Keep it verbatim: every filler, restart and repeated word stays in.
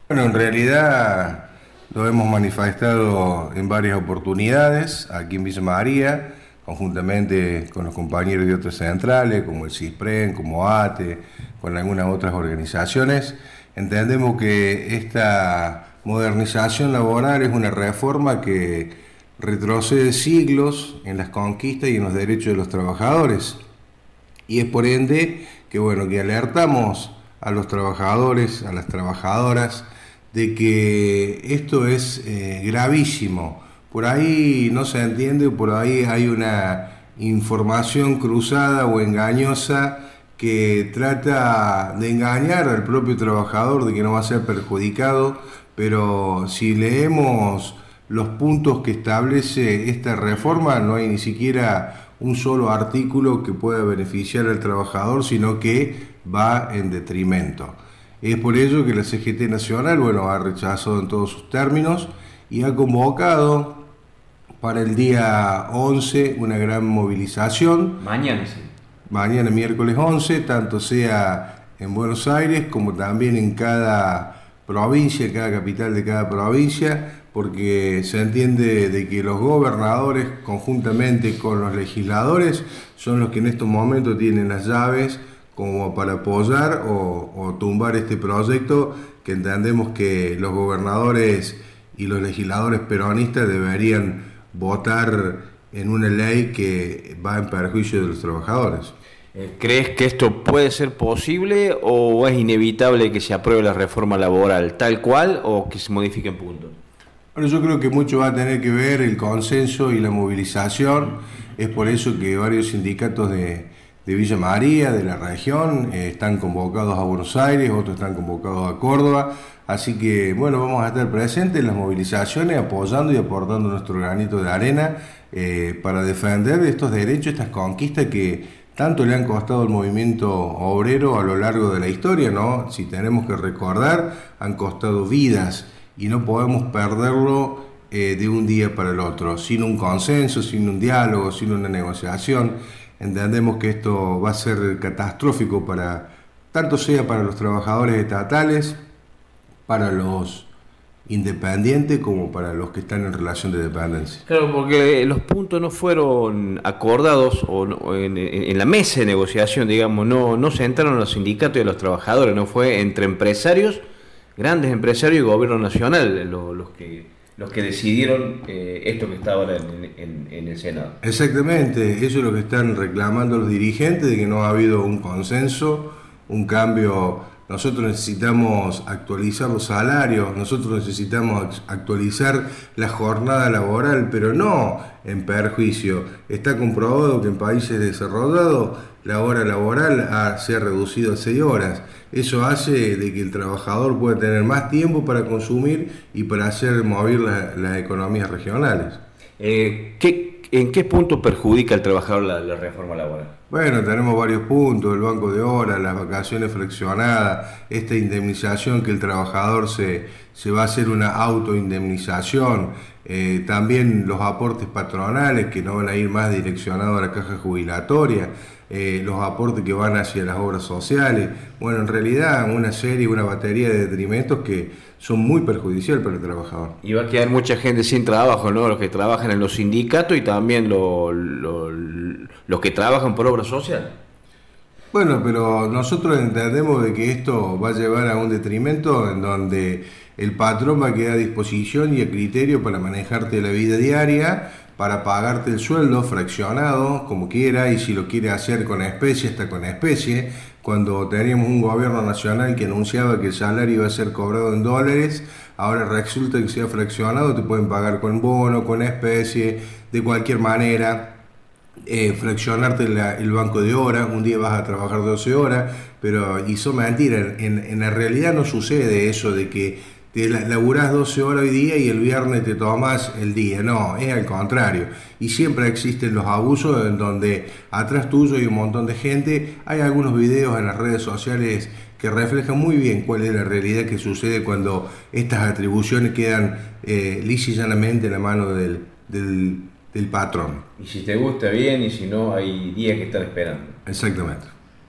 Bueno, en realidad lo hemos manifestado en varias oportunidades aquí en Villa María, conjuntamente con los compañeros de otras centrales, como el CISPREN, como ATE, con algunas otras organizaciones. Entendemos que esta modernización laboral es una reforma que retrocede siglos en las conquistas y en los derechos de los trabajadores. Y es por ende que, bueno, que alertamos a los trabajadores, a las trabajadoras, de que esto es eh, gravísimo. Por ahí no se entiende, por ahí hay una información cruzada o engañosa que trata de engañar al propio trabajador de que no va a ser perjudicado, pero si leemos los puntos que establece esta reforma, no hay ni siquiera un solo artículo que pueda beneficiar al trabajador, sino que va en detrimento. Es por ello que la C G T Nacional, bueno, ha rechazado en todos sus términos y ha convocado para el día once una gran movilización. Mañana, sí. Mañana, miércoles once, tanto sea en Buenos Aires como también en cada provincia, en cada capital de cada provincia, porque se entiende de que los gobernadores, conjuntamente con los legisladores, son los que en estos momentos tienen las llaves como para apoyar o, o tumbar este proyecto, que entendemos que los gobernadores y los legisladores peronistas deberían votar en una ley que va en perjuicio de los trabajadores. ¿Crees que esto puede ser posible o es inevitable que se apruebe la reforma laboral tal cual o que se modifique en puntos? Bueno, yo creo que mucho va a tener que ver el consenso y la movilización. Es por eso que varios sindicatos de, de Villa María, de la región, eh, están convocados a Buenos Aires, otros están convocados a Córdoba. Así que, bueno, vamos a estar presentes en las movilizaciones, apoyando y aportando nuestro granito de arena eh, para defender estos derechos, estas conquistas que tanto le han costado al movimiento obrero a lo largo de la historia, ¿no? Si tenemos que recordar, han costado vidas y no podemos perderlo eh, de un día para el otro, sin un consenso, sin un diálogo, sin una negociación. Entendemos que esto va a ser catastrófico para, tanto sea para los trabajadores estatales, para los independientes como para los que están en relación de dependencia. Claro, porque los puntos no fueron acordados o no, en, en la mesa de negociación, digamos, no, no se entraron los sindicatos y los trabajadores, no fue entre empresarios, grandes empresarios y gobierno nacional los, los que los que decidieron eh, esto que está ahora en, en, en el Senado. Exactamente, eso es lo que están reclamando los dirigentes, de que no ha habido un consenso, un cambio. Nosotros necesitamos actualizar los salarios, nosotros necesitamos actualizar la jornada laboral, pero no en perjuicio. Está comprobado que en países desarrollados la hora laboral ha, se ha reducido a seis horas. Eso hace de que el trabajador pueda tener más tiempo para consumir y para hacer mover la, las economías regionales. Eh, ¿qué, ¿En qué punto perjudica al trabajador la, la reforma laboral? Bueno, tenemos varios puntos: el banco de horas, las vacaciones fraccionadas, esta indemnización que el trabajador se, se va a hacer una autoindemnización, eh, también los aportes patronales que no van a ir más direccionados a la caja jubilatoria, eh, los aportes que van hacia las obras sociales. Bueno, en realidad una serie, una batería de detrimentos que son muy perjudiciales para el trabajador. Y va a quedar mucha gente sin trabajo, ¿no? Los que trabajan en los sindicatos y también lo, lo, los que trabajan por obra social. Bueno, pero nosotros entendemos de que esto va a llevar a un detrimento en donde el patrón va a quedar a disposición y a criterio para manejarte la vida diaria, para pagarte el sueldo fraccionado como quiera, y si lo quiere hacer con especie, hasta con especie. Cuando teníamos un gobierno nacional que anunciaba que el salario iba a ser cobrado en dólares, ahora resulta que sea fraccionado, te pueden pagar con bono, con especie, de cualquier manera. Eh, fraccionarte la, el banco de horas, un día vas a trabajar doce horas, pero hizo mentira. En, en la realidad no sucede eso de que te laburás doce horas hoy día y el viernes te tomás el día. No, es al contrario. Y siempre existen los abusos en donde atrás tuyo hay un montón de gente. Hay algunos videos en las redes sociales que reflejan muy bien cuál es la realidad que sucede cuando estas atribuciones quedan eh, lisa y llanamente en la mano del, del, del patrón. Y si te gusta bien, y si no, hay días que están esperando. Exactamente.